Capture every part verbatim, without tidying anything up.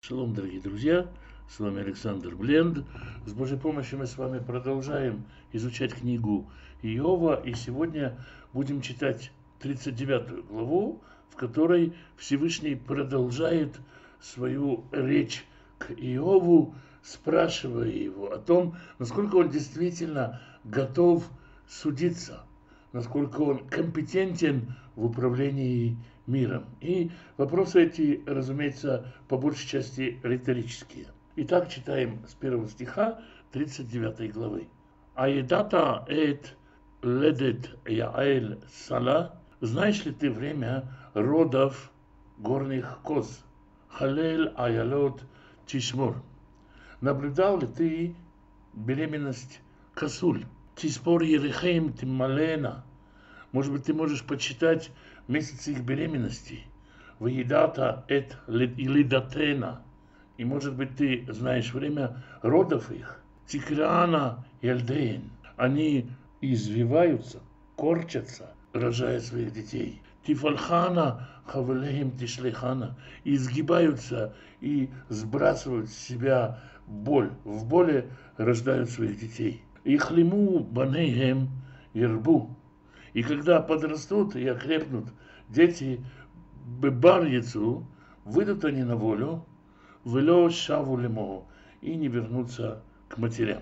Шалом, дорогие друзья, с вами Александр Бленд. С Божьей помощью мы с вами продолжаем изучать книгу Иова, и сегодня будем читать тридцать девятую главу, в которой Всевышний продолжает свою речь к Иову, спрашивая его о том, насколько он действительно готов судиться, насколько он компетентен в управлении миром. И вопросы эти, разумеется, по большей части риторические. Итак, читаем с первого стиха тридцать девятой главы. «Аедата эт ледет Яэль Сала, знаешь ли ты время родов горных коз? Халель Аялот Тишмор. Наблюдал ли ты беременность косуль? Тиспор Ерехем Тималена. Может быть, ты можешь почитать месяцы их беременности. Выедата эт лидатена. И, может быть, ты знаешь время родов их. Тикрана Ялдейн. Они извиваются, корчатся, рожая своих детей. Тифальхана Хавелехим Тишлехана. И изгибаются и сбрасывают с себя боль. В боли рождают своих детей. Ихлиму банейхем ирбу. И когда подрастут и окрепнут дети бебарьецу, выйдут они на волю, вело шаву лемо, и не вернутся к матерям.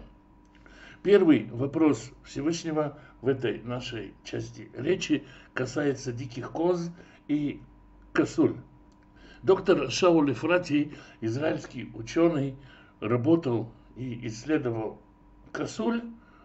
Первый вопрос Всевышнего в этой нашей части речи касается диких коз и косуль. Доктор Шауль Ефрати, израильский ученый, работал и исследовал косуль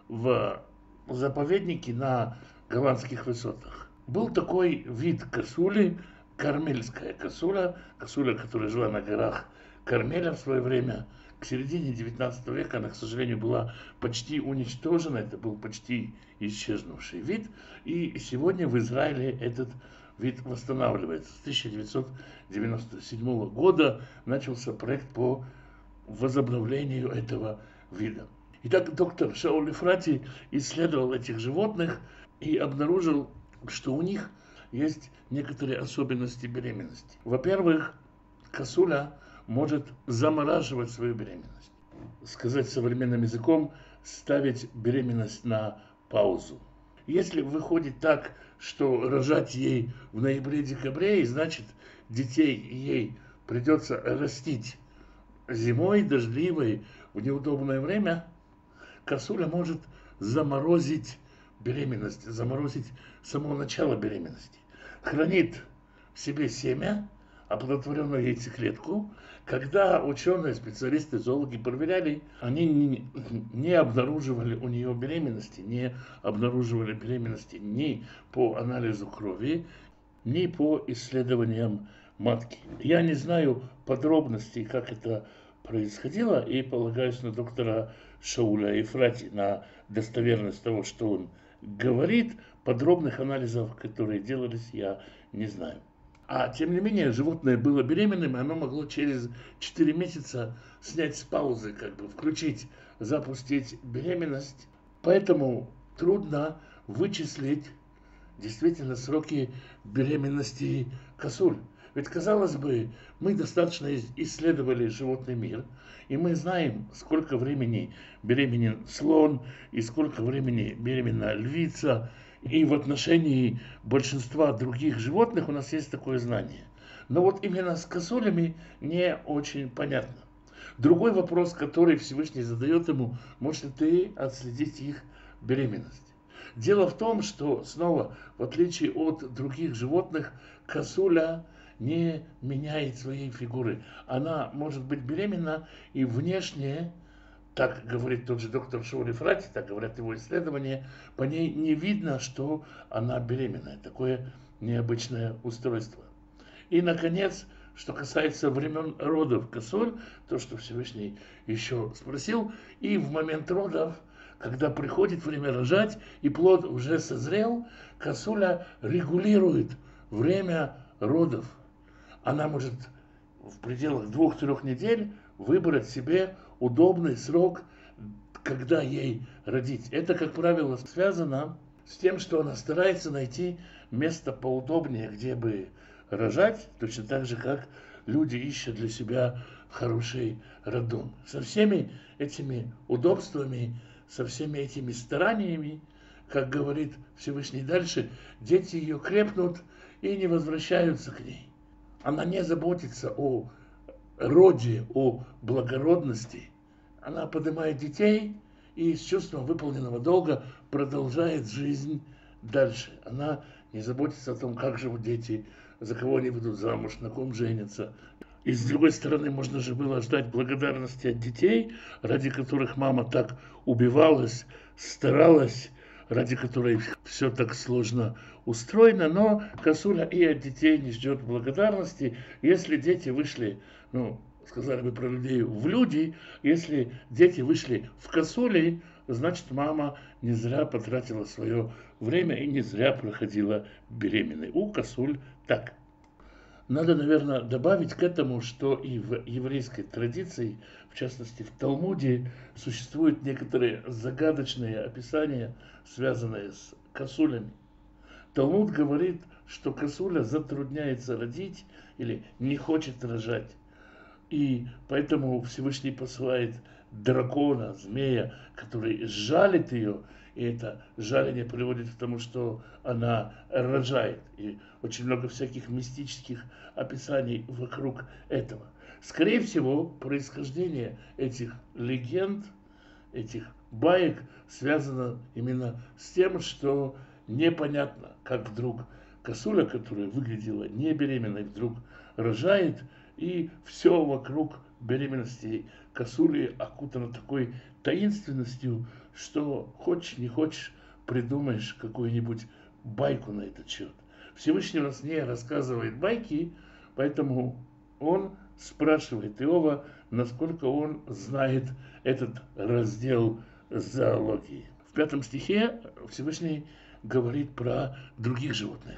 в заповеднике на голландских высотах. Был такой вид косули, кармельская косуля, косуля, которая жила на горах Кармеля в свое время. К середине девятнадцатого века она, к сожалению, была почти уничтожена, это был почти исчезнувший вид, и сегодня в Израиле этот вид восстанавливается. С тысяча девятьсот девяносто седьмого года начался проект по возобновлению этого вида. Итак, доктор Шауль Ефрати исследовал этих животных и обнаружил, что у них есть некоторые особенности беременности. Во-первых, косуля может замораживать свою беременность. Сказать современным языком, ставить беременность на паузу. Если выходит так, что рожать ей в ноябре-декабре, значит, детей ей придется растить зимой, дождливой, в неудобное время, косуля может заморозить беременность, заморозить само начало беременности. Хранит в себе семя, оплодотворенную яйцеклетку. Когда ученые, специалисты, зоологи проверяли, они не, не обнаруживали у нее беременности, не обнаруживали беременности ни по анализу крови, ни по исследованиям матки. Я не знаю подробностей, как это происходило, и полагаюсь на доктора Шауля Ефрати, на достоверность того, что он говорит. Подробных анализов, которые делались, я не знаю. А тем не менее, животное было беременным, и оно могло через четыре месяца снять с паузы, как бы включить, запустить беременность. Поэтому трудно вычислить действительно сроки беременности косуль. Ведь, казалось бы, мы достаточно исследовали животный мир, и мы знаем, сколько времени беременен слон, и сколько времени беременна львица, и в отношении большинства других животных у нас есть такое знание. Но вот именно с косулями не очень понятно. Другой вопрос, который Всевышний задает ему, может ли ты отследить их беременность? Дело в том, что, снова, в отличие от других животных, косуля не меняет своей фигуры. Она может быть беременна и внешне, так говорит тот же доктор Шауль Ефрати, так говорят его исследования, по ней не видно, что она беременная. Такое необычное устройство. И, наконец, что касается времен родов косуль, то, что Всевышний еще спросил, и в момент родов, когда приходит время рожать, и плод уже созрел, косуля регулирует время родов. Она может в пределах двух-трех недель выбрать себе удобный срок, когда ей родить. Это, как правило, связано с тем, что она старается найти место поудобнее, где бы рожать, точно так же, как люди ищут для себя хороший роддом. Со всеми этими удобствами, со всеми этими стараниями, как говорит Всевышний дальше, дети ее крепнут и не возвращаются к ней. Она не заботится о роде, о благородности. Она поднимает детей и с чувством выполненного долга продолжает жизнь дальше. Она не заботится о том, как живут дети, за кого они выйдут замуж, на ком женятся. И с другой стороны, можно же было ждать благодарности от детей, ради которых мама так убивалась, старалась, ради которой все так сложно устроено. Но косуля и от детей не ждет благодарности. Если дети вышли, ну, сказали бы про людей, в люди, если дети вышли в косули, значит, мама не зря потратила свое время и не зря проходила беременной. У косуль так. Надо, наверное, добавить к этому, что и в еврейской традиции, в частности в Талмуде, существуют некоторые загадочные описания, связанные с косулями. Талмуд говорит, что косуля затрудняется родить или не хочет рожать. И поэтому Всевышний посылает дракона, змея, который жалит ее, и это жаление приводит к тому, что она рожает. И очень много всяких мистических описаний вокруг этого. Скорее всего, происхождение этих легенд, этих баек связано именно с тем, что непонятно, как вдруг косуля, которая выглядела не беременной, вдруг рожает, и все вокруг беременности косули окутано такой таинственностью, что хочешь не хочешь, придумаешь какую-нибудь байку на этот счет. Всевышний у нас не рассказывает байки, поэтому он спрашивает Иова, насколько он знает этот раздел зоологии. В пятом стихе Всевышний говорит про других животных.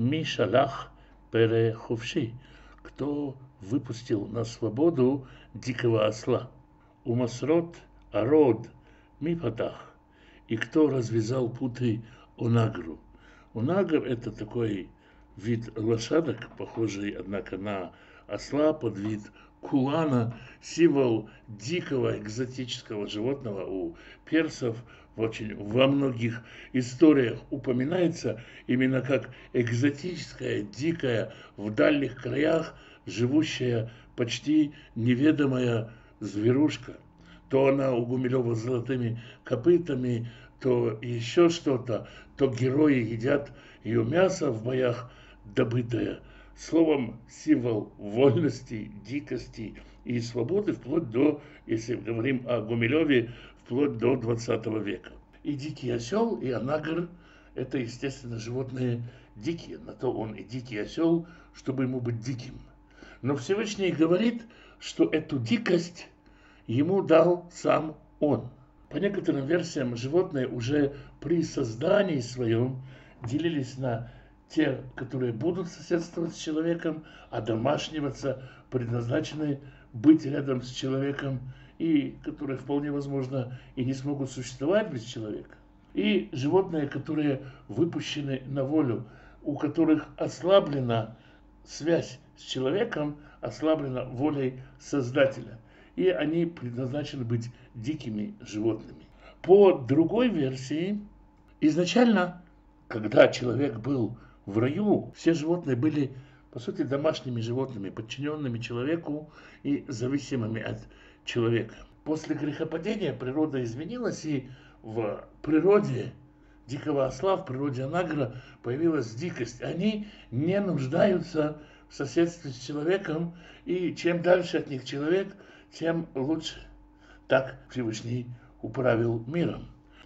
Мишалах переховши, кто выпустил на свободу дикого осла. Умасрот арод мипатах, и кто развязал путы онагру. Онагр — это такой вид лошадок, похожий, однако, на осла, под вид кулана, символ дикого экзотического животного. У персов очень во многих историях упоминается именно как экзотическая, дикая, в дальних краях живущая, почти неведомая зверушка. То она у Гумилева с золотыми копытами, то еще что-то, то герои едят ее мясо в боях добытое. Словом, символ вольности, дикости и свободы, вплоть до, если говорим о Гумилеве, вплоть до двадцатого века. И дикий осел, и онагр – это, естественно, животные дикие. На то он и дикий осел, чтобы ему быть диким. Но Всевышний говорит, что эту дикость ему дал сам он. По некоторым версиям, животные уже при создании своем делились на те, которые будут соседствовать с человеком, а домашниваться, предназначены быть рядом с человеком, и которые вполне возможно и не смогут существовать без человека. И животные, которые выпущены на волю, у которых ослаблена связь с человеком, ослаблена волей Создателя. И они предназначены быть дикими животными. По другой версии, изначально, когда человек был в раю, все животные были, по сути, домашними животными, подчиненными человеку и зависимыми от человека. После грехопадения природа изменилась, и в природе дикого осла, в природе онагра появилась дикость. Они не нуждаются в соседстве с человеком, и чем дальше от них человек, тем лучше. Так Всевышний управил миром.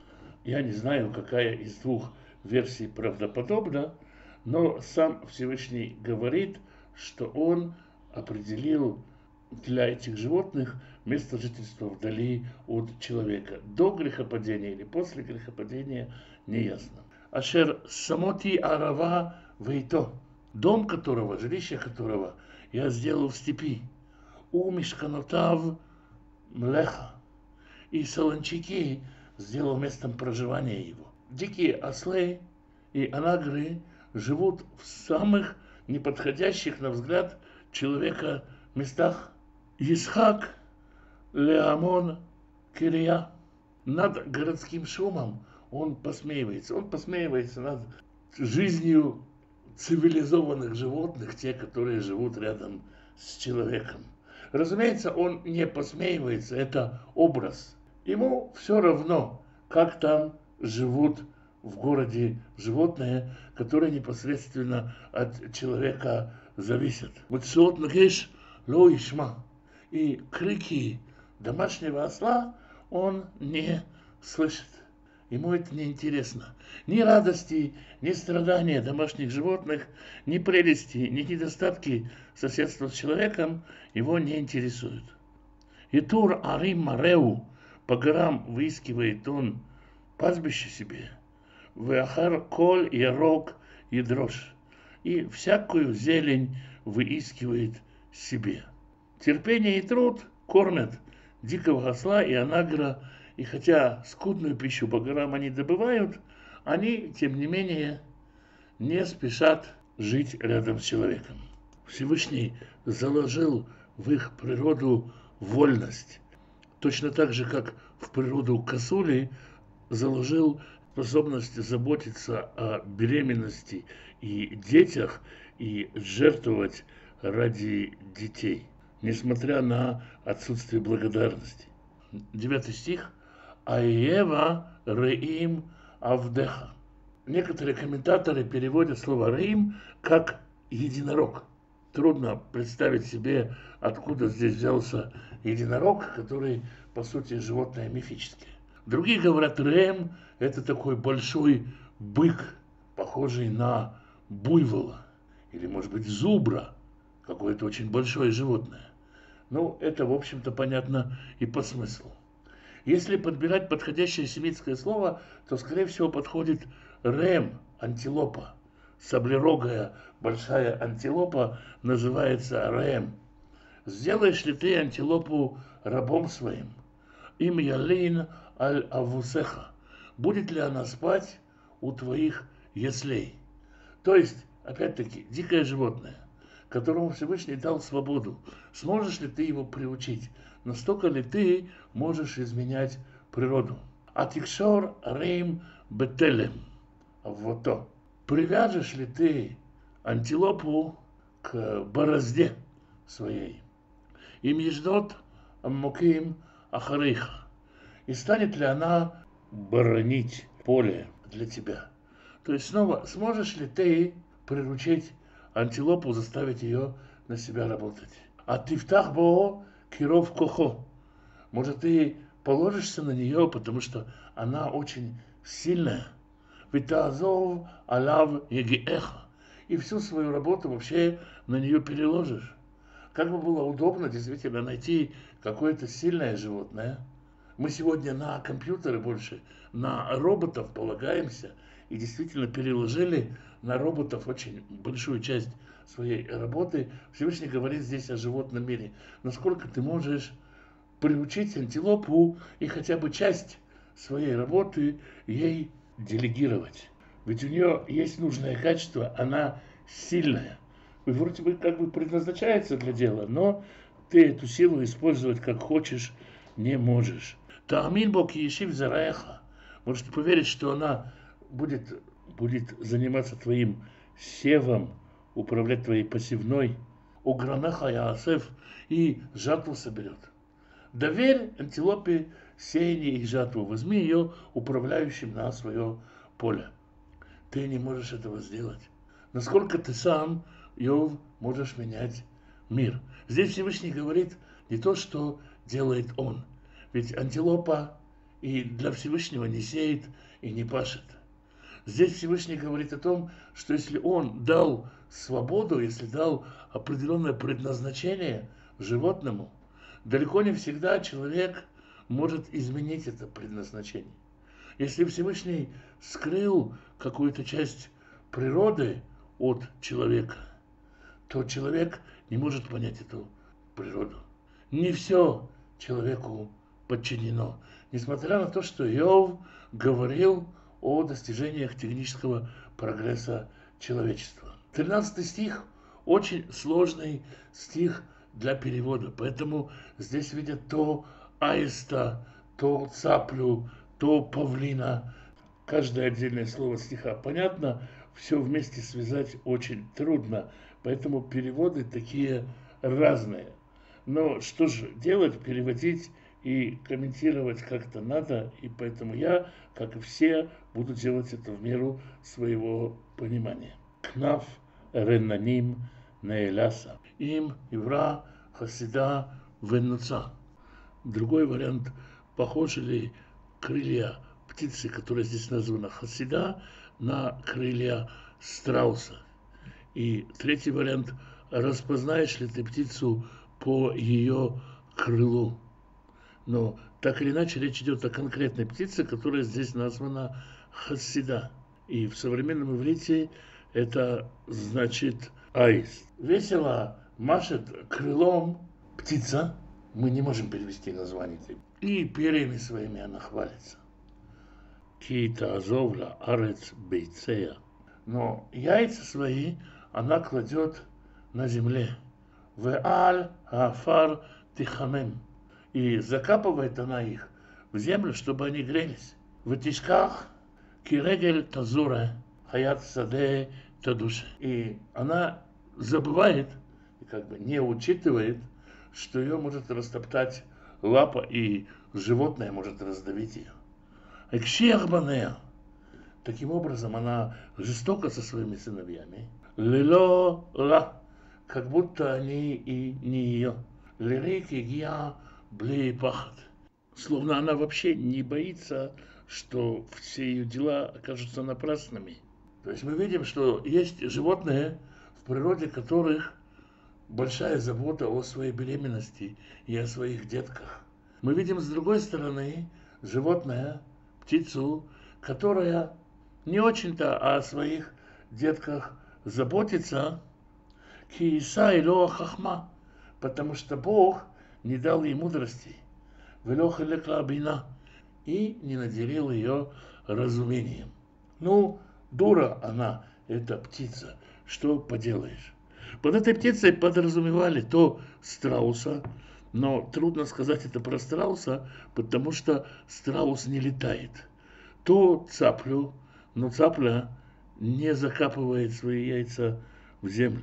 Я не знаю, какая из двух версий правдоподобна, но сам Всевышний говорит, что он определил для этих животных место жительства вдали от человека. До грехопадения или после грехопадения неясно. Ашер самоти арава вейто, дом которого, жилище которого я сделал в степи. У мишканотав млеха, и солончаки сделал местом проживания его. Дикие ослы и онагры живут в самых неподходящих, на взгляд человека, местах. Исхак Леамон Кирия. Над городским шумом он посмеивается. Он посмеивается над жизнью цивилизованных животных, те, которые живут рядом с человеком. Разумеется, он не посмеивается, это образ. Ему все равно, как там живут в городе животные, которые непосредственно от человека зависят. Вот сот нагеш ло ишма. И крики домашнего осла он не слышит. Ему это не интересно. Ни радости, ни страдания домашних животных, ни прелести, ни недостатки соседства с человеком его не интересуют. Итур арим мареу, по горам выискивает он пастбище себе. Веахар коль ярок едрош, и всякую зелень выискивает себе. Терпение и труд кормят дикого осла и анагра, и хотя скудную пищу по горам они добывают, они, тем не менее, не спешат жить рядом с человеком. Всевышний заложил в их природу вольность. Точно так же, как в природу косули заложил способность заботиться о беременности и детях и жертвовать ради детей, несмотря на отсутствие благодарности. Девятый стих. Аева реим авдеха. Некоторые комментаторы переводят слово реим как единорог. Трудно представить себе, откуда здесь взялся единорог, который, по сути, животное мифическое. Другие говорят, реем – это такой большой бык, похожий на буйвола, или, может быть, зубра, какое-то очень большое животное. Ну, это, в общем-то, понятно и по смыслу. Если подбирать подходящее семитское слово, то, скорее всего, подходит рем, антилопа. Саблерогая большая антилопа называется рем. Сделаешь ли ты антилопу рабом своим? Им ялин аль-авусеха. Будет ли она спать у твоих яслей? То есть, опять-таки, дикое животное, которому Всевышний дал свободу. Сможешь ли ты его приучить? Настолько ли ты можешь изменять природу? Атикшор рейм бетелем. Вот то. Привяжешь ли ты антилопу к борозде своей? Им еждот аммуким ахарейха. И станет ли она боронить поле для тебя? То есть снова, сможешь ли ты приручить антилопу, заставить ее на себя работать? А ты втах бо киров кохо. Может, ты положишься на нее, потому что она очень сильная. Витазов алав егиэха. И всю свою работу вообще на нее переложишь. Как бы было удобно действительно найти какое-то сильное животное. Мы сегодня на компьютеры больше, на роботов полагаемся. И действительно переложили на роботов очень большую часть своей работы. Всевышний говорит здесь о животном мире. Насколько ты можешь приучить антилопу и хотя бы часть своей работы ей делегировать. Ведь у нее есть нужное качество, она сильная. И вроде бы как бы предназначается для дела, но ты эту силу использовать как хочешь не можешь. Таамин бок ешив зараеха. Можете поверить, что она будет, будет заниматься твоим севом, управлять твоей посевной, у гранаха яасев, и жатву соберет. Доверь антилопе сеяние и жатву, возьми ее управляющим на свое поле. Ты не можешь этого сделать. Насколько ты сам, Иов, можешь менять мир. Здесь Всевышний говорит не то, что делает он. Ведь антилопа и для Всевышнего не сеет и не пашет. Здесь Всевышний говорит о том, что если он дал свободу, если дал определенное предназначение животному, далеко не всегда человек может изменить это предназначение. Если Всевышний скрыл какую-то часть природы от человека, то человек не может понять эту природу. Не все человеку подчинено. Несмотря на то, что Иов говорил о достижениях технического прогресса человечества. тринадцатый стих очень сложный стих для перевода. Поэтому здесь видят то аиста, то цаплю, то павлина. Каждое отдельное слово стиха понятно, все вместе связать очень трудно. Поэтому переводы такие разные. Но что же делать, переводить и комментировать как-то надо. И поэтому я, как и все, буду делать это в меру своего понимания. Кнаф ренаним неэляса. Им ивра хасида венуца. Другой вариант, похожи ли крылья птицы, которая здесь названа хасида, на крылья страуса. И третий вариант, распознаешь ли ты птицу по ее крылу. Но так или иначе речь идет о конкретной птице, которая здесь названа хасида. И в современном иврите это значит аист. Весело машет крылом птица. Мы не можем перевести название. И перьями своими она хвалится. Кита азовла арец бейцея. Но яйца свои она кладет на земле. Веаль афар тихамем. И закапывает она их в землю, чтобы они грелись. В тишках кирегель тазура хаят саде тадуш. И она забывает, как бы не учитывает, что ее может растоптать лапа, и животное может раздавить ее. Экшиахбанея. Таким образом, она жестока со своими сыновьями. Лило ла. Как будто они и не ее. Лирики гия блей пахат. Словно она вообще не боится, что все ее дела окажутся напрасными. То есть мы видим, что есть животные в природе, которых большая забота о своей беременности и о своих детках. Мы видим с другой стороны животное, птицу, которая не очень-то о своих детках заботится, кииса и лоа хахма, потому что Бог не дал ей мудрости, велоха леклабина, и не наделил ее разумением. Ну, дура она, эта птица, что поделаешь. Под этой птицей подразумевали то страуса, но трудно сказать это про страуса, потому что страус не летает. То цаплю, но цапля не закапывает свои яйца в землю.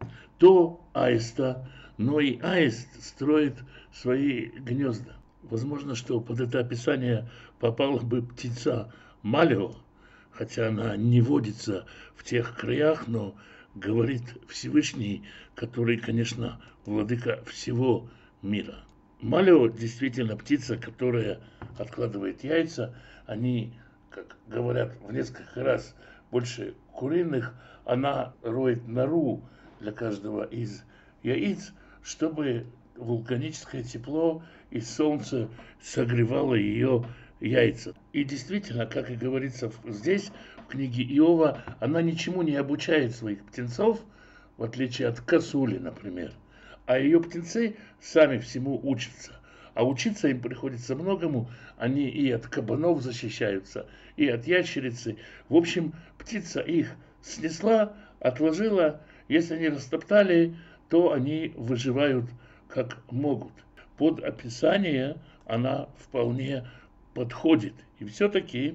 То аиста, но и аист строит свои гнезда. Возможно, что под это описание попала бы птица Малио, хотя она не водится в тех краях, но говорит Всевышний, который, конечно, владыка всего мира. Малио действительно птица, которая откладывает яйца. Они, как говорят, в несколько раз больше куриных. Она роет нору для каждого из яиц, чтобы вулканическое тепло и солнце согревало ее яйца. И действительно, как и говорится здесь, в книге Иова, она ничему не обучает своих птенцов, в отличие от косули, например. А ее птенцы сами всему учатся. А учиться им приходится многому. Они и от кабанов защищаются, и от ящерицы. В общем, птица их снесла, отложила. Если они растоптали, то они выживают как могут. Под описание она вполне подходит. И все-таки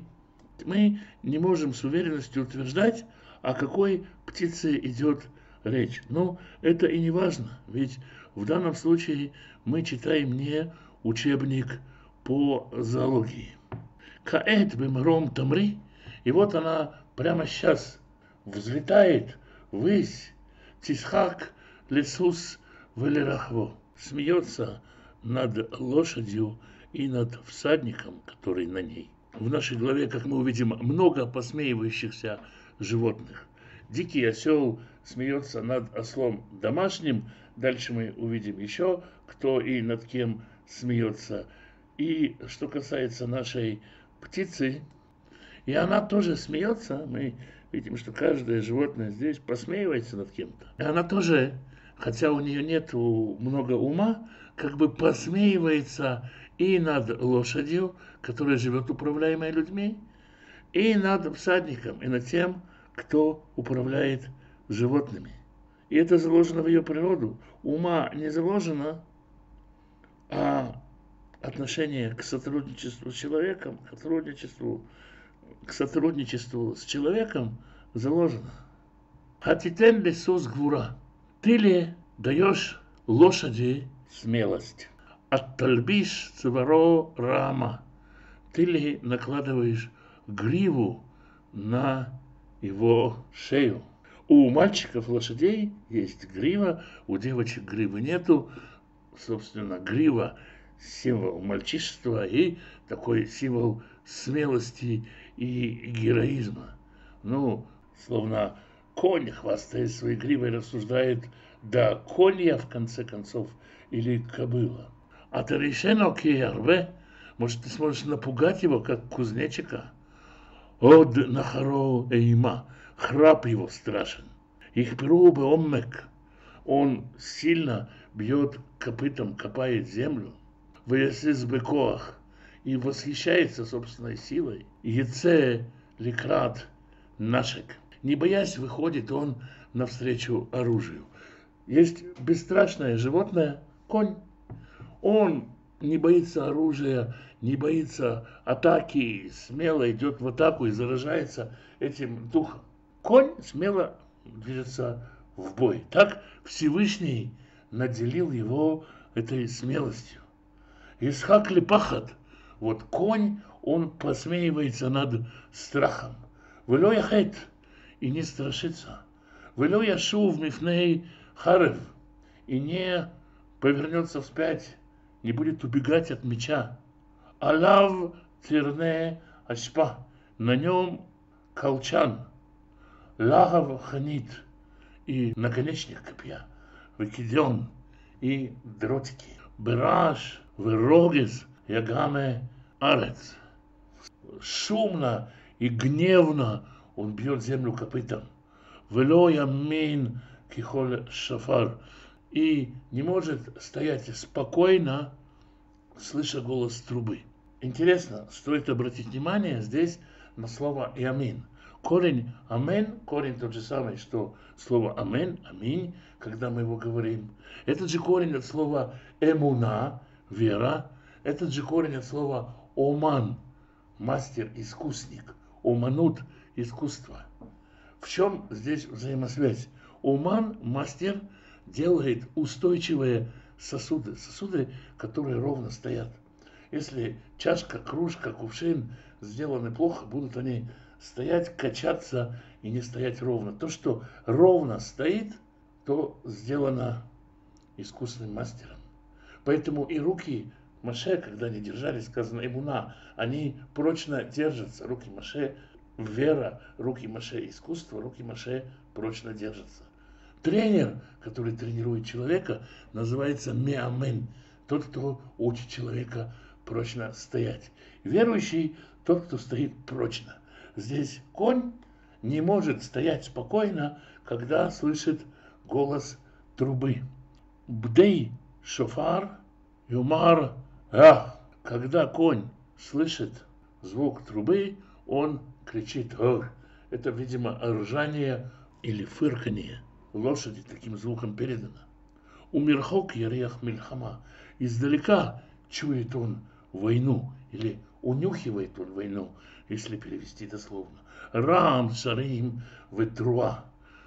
мы не можем с уверенностью утверждать, о какой птице идет речь. Но это и не важно, ведь в данном случае мы читаем не учебник по зоологии. Каэт бемром тамри, и вот она прямо сейчас взлетает ввысь, тисхак лесус велерахво, смеется над лошадью и над всадником, который на ней. В нашей главе, как мы увидим, много посмеивающихся животных. Дикий осел смеется над ослом домашним. Дальше мы увидим еще, кто и над кем смеется. И что касается нашей птицы, и она тоже смеется. Мы видим, что каждое животное здесь посмеивается над кем-то. И она тоже, хотя у нее нет много ума, как бы посмеивается и над лошадью, которая живет управляемой людьми, и над всадником, и над тем, кто управляет животными. И это заложено в ее природу. Ума не заложено, а отношение к сотрудничеству с человеком, к сотрудничеству, к сотрудничеству с человеком заложено. Хатитен лесос гвура. Ты ли даешь лошади смелость? Оттальбиш цваро рама. Ты ли накладываешь гриву на его шею? У мальчиков лошадей есть грива, у девочек гривы нету. Собственно, грива – символ мальчишества и такой символ смелости и героизма. Ну, словно конь, хвастаясь своей гривой, рассуждает: да конь я в конце концов или кобыла. А ты решено киярве, может, ты сможешь напугать его, как кузнечика? Од нахаро эйма, храп его страшен. Их перубы оммек, он сильно бьет копытом, копает землю. Весис бекоах, и восхищается собственной силой. Еце ликрат нашек. Не боясь, выходит он навстречу оружию. Есть бесстрашное животное – конь. Он не боится оружия, не боится атаки, смело идет в атаку и заражается этим духом. Конь смело движется в бой. Так Всевышний наделил его этой смелостью. Исхак ли пахат, вот конь, он посмеивается над страхом. Вело яхет, и не страшится. Вело яшув мифней харев, и не повернется вспять, не будет убегать от меча. Алав тирне ашпа, на нем колчан. Лагав ханит, и наконечник копья. Выкиден, и дротики. Бераш, вырогис, ягаме арец. Шумно и гневно он бьет землю копытом. Вело ямин кихоль шафар. И не может стоять спокойно, слыша голос трубы. Интересно, стоит обратить внимание здесь на слово «ямин». Корень «амен», корень тот же самый, что слово «амен», «аминь», когда мы его говорим. Этот же корень от слова «эмуна», «вера». Этот же корень от слова «оман», «мастер», «искусник», «оманут», «искусство». В чем здесь взаимосвязь? Оман, мастер, делает устойчивые сосуды, сосуды, которые ровно стоят. Если чашка, кружка, кувшин сделаны плохо, будут они стоять, качаться и не стоять ровно. То, что ровно стоит, то сделано искусным мастером. Поэтому и руки Моше, когда они держали, сказано эмуна, они прочно держатся. Руки Моше – вера, руки Моше – искусство, руки Моше прочно держатся. Тренер, который тренирует человека, называется меамен, тот, кто учит человека прочно стоять. Верующий – тот, кто стоит прочно. Здесь конь не может стоять спокойно, когда слышит голос трубы. Бдей шофар юмар ах. Когда конь слышит звук трубы, он кричит ох. Это, видимо, ржание или фырканье лошади таким звуком передано. Умирхок ярех мильхама. Издалека чует он войну или унюхивает он войну, если перевести дословно. Рам шарим ветруа.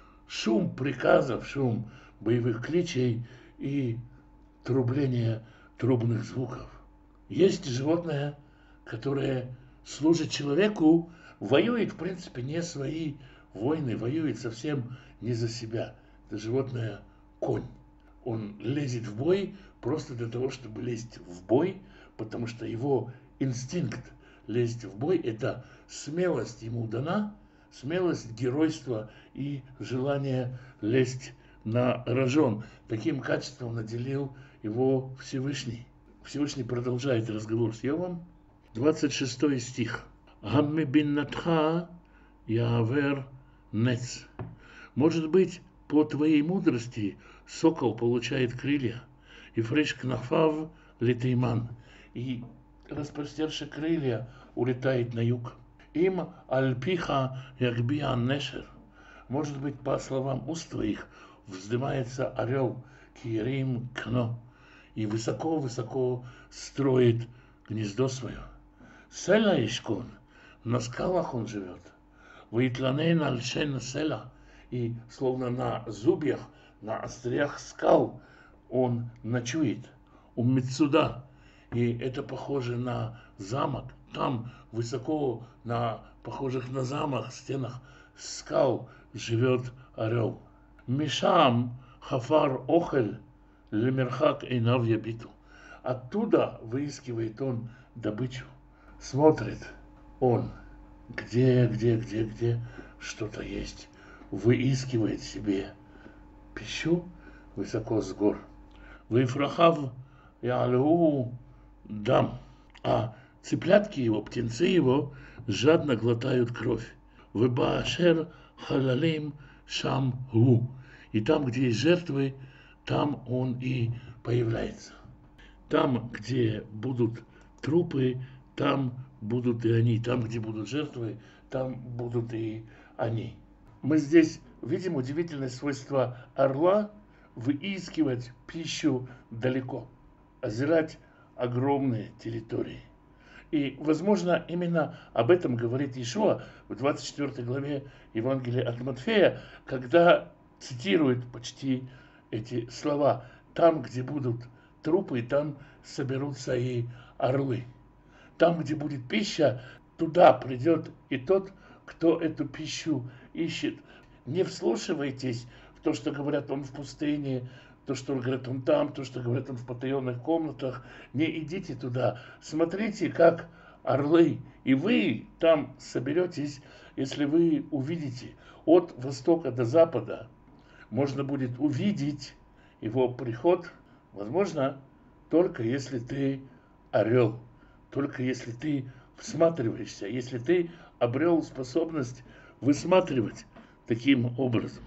Шум приказов, шум боевых кличей и трубление трубных звуков. Есть животное, которое служит человеку, воюет, в принципе, не свои войны, воюет совсем не за себя. Это животное конь. Он лезет в бой просто для того, чтобы лезть в бой, потому что его инстинкт лезть в бой – это смелость ему дана, смелость, геройство и желание лезть на рожон. Таким качеством наделил его Всевышний. Всевышний продолжает разговор с Иовом. двадцать шестой стих. «Гамми биннатха явер нец». Может быть, по твоей мудрости сокол получает крылья, и фреш кнафав литейман, и распростерши крылья улетает на юг. Им альпиха ягбиан нешер. Может быть, по словам уст твоих, вздымается орел, киерим кно, и высоко-высоко строит гнездо свое. Села ишкон, на скалах он живет. Вейтланейн альшен села, и словно на зубьях, на острях скал он ночует. У Мецуда, и это похоже на замок. Там высоко, на похожих на замок стенах скал живет орел. Мишам хафар охель лемерхак эйнав ябиту. Оттуда выискивает он добычу. Смотрит он, где, где, где, где что-то есть. Выискивает себе пищу высоко с гор. Вейфрахав ялу дам. А цыплятки его, птенцы его жадно глотают кровь. Вебаашер халалим шам гу. И там, где есть жертвы, там он и появляется. Там, где будут трупы, там будут и они. Там, где будут жертвы, там будут и они. Мы здесь видим удивительное свойство орла выискивать пищу далеко, озирать огромные территории. И, возможно, именно об этом говорит Иешуа в двадцать четвёртой главе Евангелия от Матфея, когда цитирует почти эти слова. Там, где будут трупы, там соберутся и орлы. Там, где будет пища, туда придет и тот, кто эту пищу ищет. Не вслушивайтесь в то, что говорят он в пустыне, то, что говорят он там, то, что говорят он в потаенных комнатах. Не идите туда. Смотрите, как орлы. И вы там соберетесь, если вы увидите от востока до запада. Можно будет увидеть его приход, возможно, только если ты орел, только если ты всматриваешься, если ты обрел способность высматривать таким образом.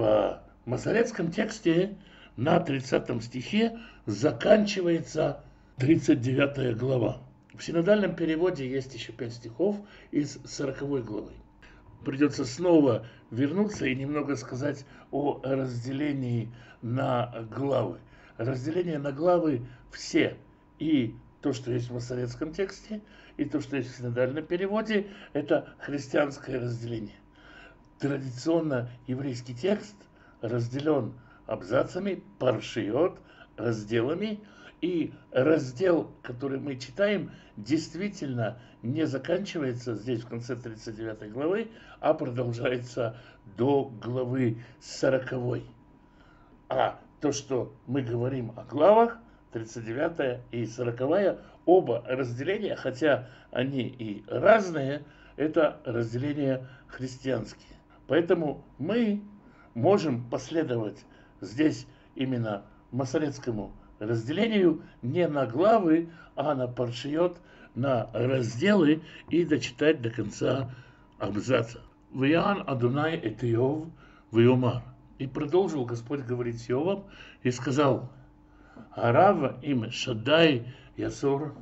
В масоретском тексте на тридцатом стихе заканчивается тридцать девятая глава. В синодальном переводе есть еще пять стихов из сороковой главы. Придется снова вернуться и немного сказать о разделении на главы. Разделение на главы все, и то, что есть в масоретском тексте, и то, что есть в синодальном переводе, это христианское разделение. Традиционно еврейский текст разделен абзацами, паршиот, разделами, и раздел, который мы читаем, действительно не заканчивается здесь в конце тридцать девятой главы, а продолжается до главы сороковой. А то, что мы говорим о главах, тридцать девятая и сороковая, оба разделения, хотя они и разные, это разделения христианские. Поэтому мы можем последовать здесь именно масоретскому разделению не на главы, а на паршиот, на разделы и дочитать до конца абзаца. «Виян Адунай эт Иов виомар». И продолжил Господь говорить с Иовом и сказал: «Арава им Шаддай Ясор».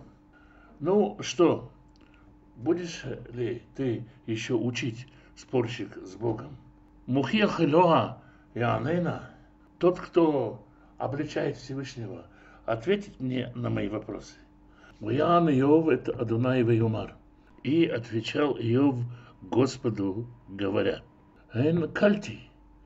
Ну что, будешь ли ты еще учить, спорщик с Богом? «Мухьях Элоа Яанена». Тот, кто обличает Всевышнего, ответит мне на мои вопросы. «Виян Иов это Адунай виомар». И отвечал Иов Господу, говоря: «Эн кальти,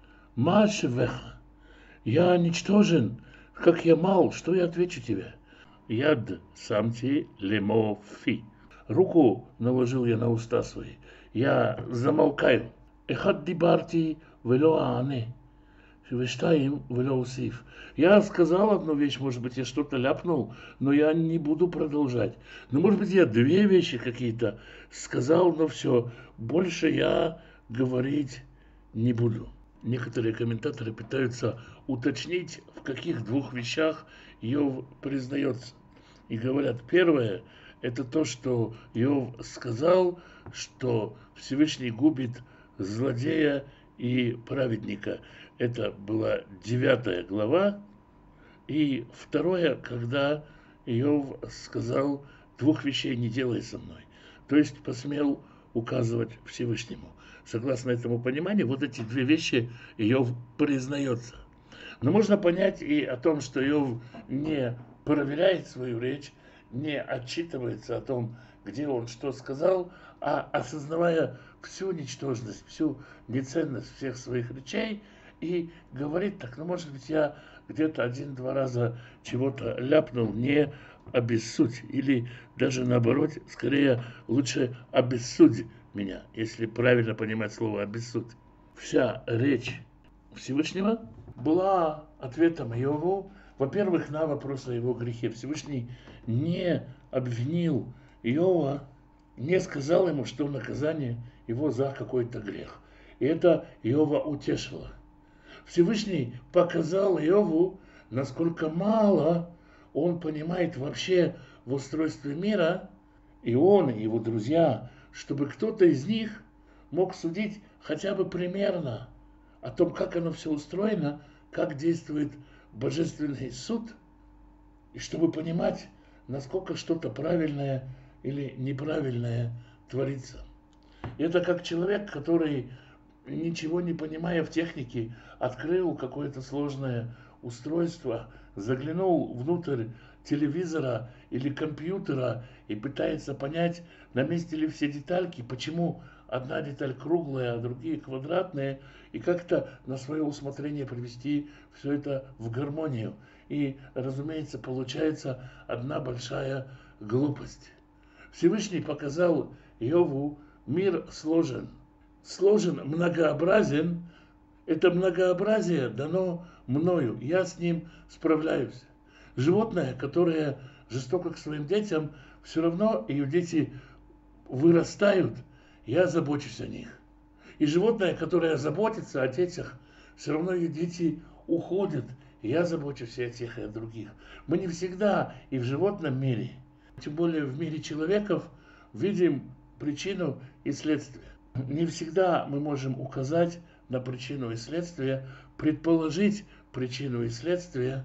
машевеха». Я ничтожен, как я мал, что я отвечу тебе? Яд самти лемо фи. Руку наложил я на уста свои, я замолкаю. Эхад дибарти вело аане. Вештаим вело усиф. Я сказал одну вещь, может быть, я что-то ляпнул, но я не буду продолжать. Ну, может быть, я две вещи какие-то сказал, но все, больше я говорить не буду. Некоторые комментаторы пытаются уточнить, в каких двух вещах Иов признается. И говорят, первое, это то, что Иов сказал, что Всевышний губит злодея и праведника. Это была девятая глава. И второе, когда Иов сказал, двух вещей не делай со мной. То есть посмел указывать Всевышнему. Согласно этому пониманию, вот эти две вещи Иов признается. Но можно понять и о том, что Иов не проверяет свою речь, не отчитывается о том, где он что сказал, а осознавая всю ничтожность, всю неценность всех своих речей, и говорит так: ну, может быть, я где-то один-два раза чего-то ляпнул, не обессудь, или даже наоборот, скорее лучше обессудь меня, если правильно понимать слово обессудь. Вся речь Всевышнего была ответом Иову, во-первых, на вопрос о его грехе. Всевышний не обвинил Иова, не сказал ему, что наказание его за какой-то грех. И это Иова утешило. Всевышний показал Иову, насколько мало он понимает вообще в устройстве мира, и он, и его друзья, чтобы кто-то из них мог судить хотя бы примерно о том, как оно все устроено, как действует божественный суд, и чтобы понимать, насколько что-то правильное или неправильное творится. И это как человек, который, ничего не понимая в технике, открыл какое-то сложное устройство, заглянул внутрь телевизора или компьютера и пытается понять, на месте ли все детальки, почему одна деталь круглая, а другие квадратные, и как-то на свое усмотрение привести все это в гармонию. И, разумеется, получается одна большая глупость. Всевышний показал Иову: мир сложен. Сложен, многообразен. Это многообразие дано мною. Я с ним справляюсь. Животное, которое жестоко к своим детям, все равно ее дети вырастают, я забочусь о них. И животное, которое заботится о детях, все равно ее дети уходят, и я забочусь и о тех, и о других. Мы не всегда и в животном мире, тем более в мире человеков, видим причину и следствие. Не всегда мы можем указать на причину и следствие, предположить причину и следствие,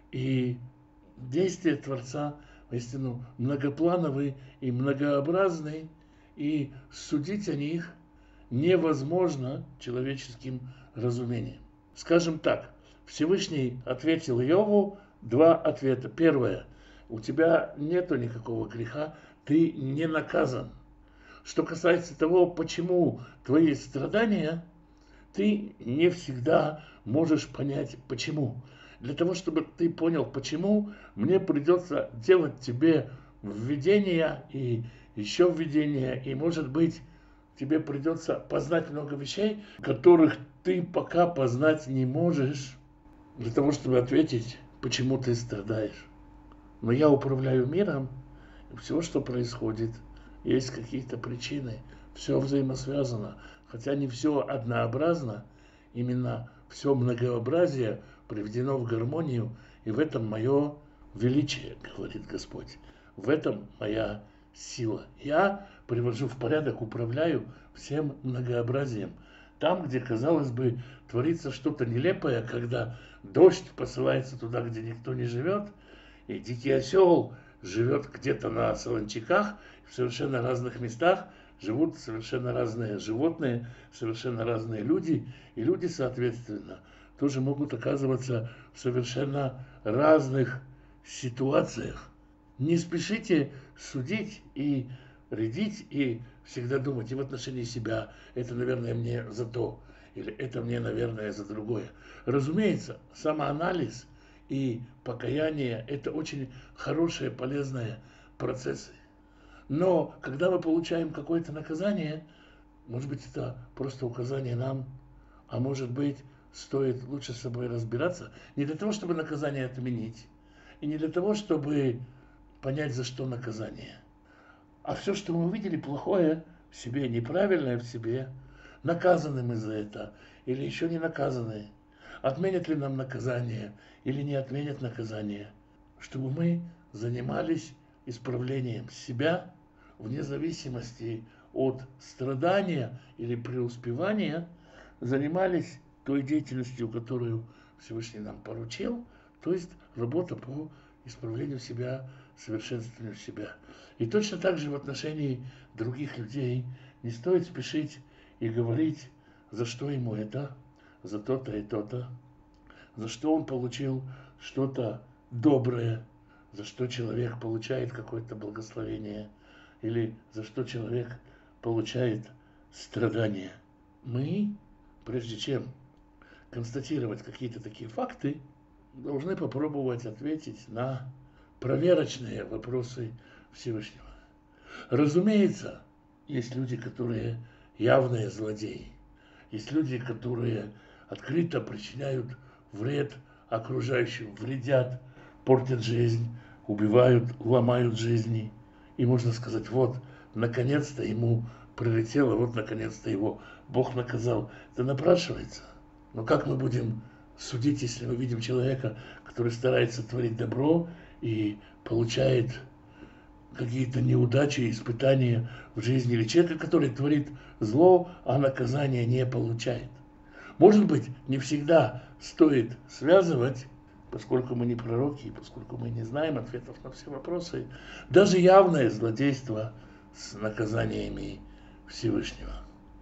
и действия Творца воистину многоплановый и многообразный, и судить о них невозможно человеческим разумением. Скажем так, Всевышний ответил Иову два ответа. Первое: у тебя нету никакого греха, ты не наказан. Что касается того, почему твои страдания, ты не всегда можешь понять, почему. Для того, чтобы ты понял, почему, мне придется делать тебе введения и еще введения, и, может быть, тебе придется познать много вещей, которых ты пока познать не можешь, для того, чтобы ответить, почему ты страдаешь. Но я управляю миром, и все, что происходит, есть какие-то причины, все взаимосвязано, хотя не все однообразно, именно все многообразие приведено в гармонию, и в этом мое величие, говорит Господь, в этом моя сила. Я привожу в порядок, управляю всем многообразием. Там, где, казалось бы, творится что-то нелепое, когда дождь посылается туда, где никто не живет, и дикий осел живет где-то на солончаках, в совершенно разных местах живут совершенно разные животные, совершенно разные люди, и люди, соответственно, тоже могут оказываться в совершенно разных ситуациях. Не спешите судить и рядить, и всегда думать и в отношении себя: это, наверное, мне за то, или это мне, наверное, за другое. Разумеется, самоанализ и покаяние – это очень хорошие, полезные процессы. Но когда мы получаем какое-то наказание, может быть, это просто указание нам, а может быть, стоит лучше с собой разбираться, не для того, чтобы наказание отменить, и не для того, чтобы понять, за что наказание. А все, что мы увидели плохое в себе, неправильное в себе, наказаны мы за это или еще не наказаны, отменят ли нам наказание или не отменят наказание, чтобы мы занимались исправлением себя вне зависимости от страдания или преуспевания, занимались той деятельностью, которую Всевышний нам поручил, то есть работа по исправлению себя, совершенствованию себя. И точно так же в отношении других людей не стоит спешить и говорить, за что ему это, за то-то и то-то, за что он получил что-то доброе, за что человек получает какое-то благословение, или за что человек получает страдания. Мы, прежде чем констатировать какие-то такие факты, должны попробовать ответить на проверочные вопросы Всевышнего. Разумеется, есть люди, которые явные злодеи. Есть люди, которые открыто причиняют вред окружающим, вредят, портят жизнь, убивают, ломают жизни. И можно сказать, вот, наконец-то ему прилетело, вот, наконец-то его Бог наказал. Это напрашивается. Но как мы будем судить, если мы видим человека, который старается творить добро и получает какие-то неудачи, испытания в жизни, или человека, который творит зло, а наказания не получает? Может быть, не всегда стоит связывать, поскольку мы не пророки, поскольку мы не знаем ответов на все вопросы, даже явное злодейство с наказаниями Всевышнего.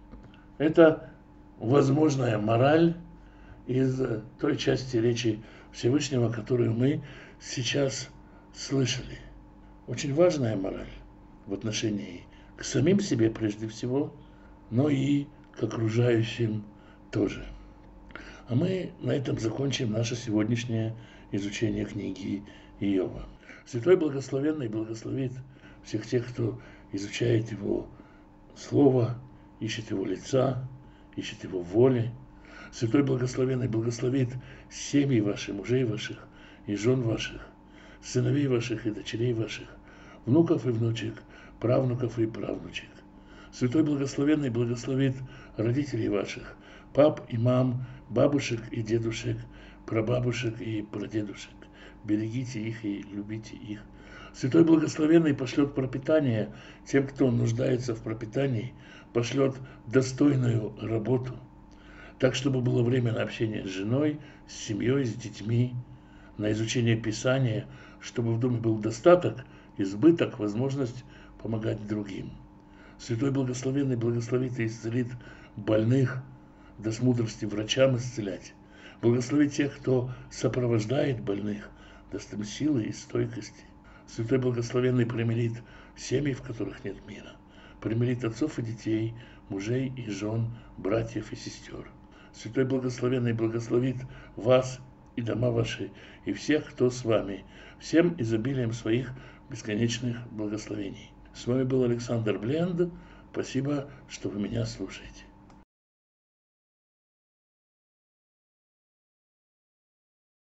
Это возможная мораль из той части речи Всевышнего, которую мы сейчас слышали. Очень важная мораль в отношении к самим себе прежде всего, но и к окружающим тоже. А мы на этом закончим наше сегодняшнее изучение книги Иова. Святой Благословенный благословит всех тех, кто изучает Его Слово, ищет Его лица, ищет Его воли. Святой Благословенный благословит семьи ваши, мужей ваших и жен ваших, сыновей ваших и дочерей ваших, внуков и внучек, правнуков и правнучек. Святой Благословенный благословит родителей ваших, пап и мам, бабушек и дедушек, прабабушек и прадедушек. Берегите их и любите их. Святой Благословенный пошлет пропитание тем, кто нуждается в пропитании, пошлет достойную работу, так, чтобы было время на общение с женой, с семьей, с детьми, на изучение Писания, чтобы в доме был достаток, избыток, возможность помогать другим. Святой Благословенный благословит и исцелит больных, даст мудрости врачам исцелять. Благословит тех, кто сопровождает больных, даст им силы и стойкости. Святой Благословенный примирит семьи, в которых нет мира. Примирит отцов и детей, мужей и жен, братьев и сестер. Святой Благословенный благословит вас и дома ваши, и всех, кто с вами, всем изобилием своих бесконечных благословений. С вами был Александр Бленд. Спасибо, что вы меня слушаете.